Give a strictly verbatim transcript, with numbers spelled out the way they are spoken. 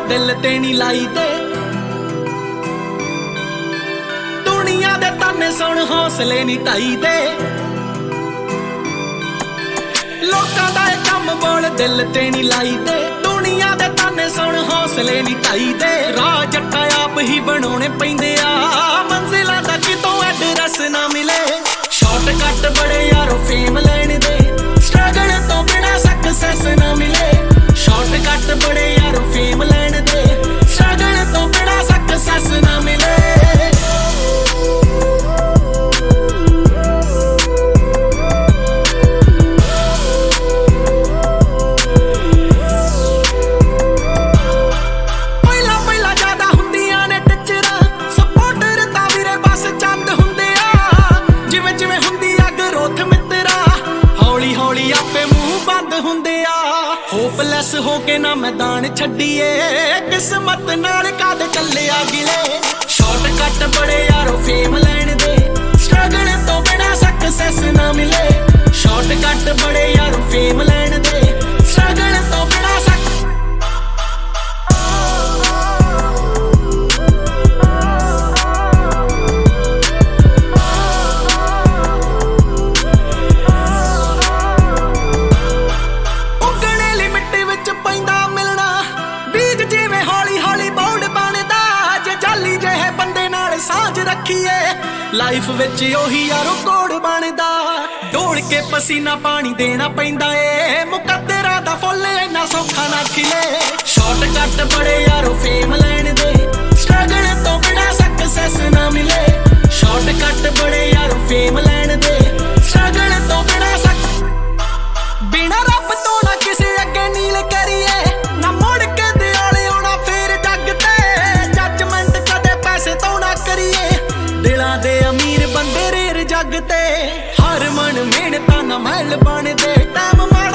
दिल ते नी लाई दे। दुनिया दे ताने सुन हौसले नी ढाई दे। लोकां दा ए कम बोल दिल ते नी लाई दे। दुनिया दे ताने सुन हौसले नी ढाई दे। राह जट्टा आप ही बनाने पैंदे आ, मंजिलां दा कितों एड्रेस ना मिले। शॉर्टकट बड़े यारो फेम लैण दे, स्ट्रगल तो बिना सक्सेस ना मिले। शॉर्टकट बड़े यारो फेम लैण दे, स्ट्रगल तो बिना सक्सेस ना मिले। होपलैस होके ना मैदान छड्डिए, किस्मत नाल काद चलिया गिले। शॉर्टकट बड़े यारो फेम लैण दे, स्ट्रगल तो बिना सक्सेस ना मिले। शॉर्टकट बड़े यारो फेम लैण दे, स्ट्रगल तो बिना लाइफ विच ओही यारो कोड बनदा। ढोल के पसीना पानी देना पैंदा ए, मुकद्दरा दा फुल इन्ना सौखा ना खिले। शॉर्टकट बड़े यारो फेम लैण दे, स्ट्रगल तो बिना सक्सेस ना मिले। शॉर्टकट बड़े यारो फेम लैण दे, स्ट्रगल तो बिना सक बिना रब तो ना किसे अगे नील करिए, ना मुड़ के दियाले आउणा फेर जग ते। जजमेंट कदे पैसे तो ना करिए, दिलां दे अमीर बंदे रेर जग ते। हर मन मेहनतां ना महल बन दे, टाइम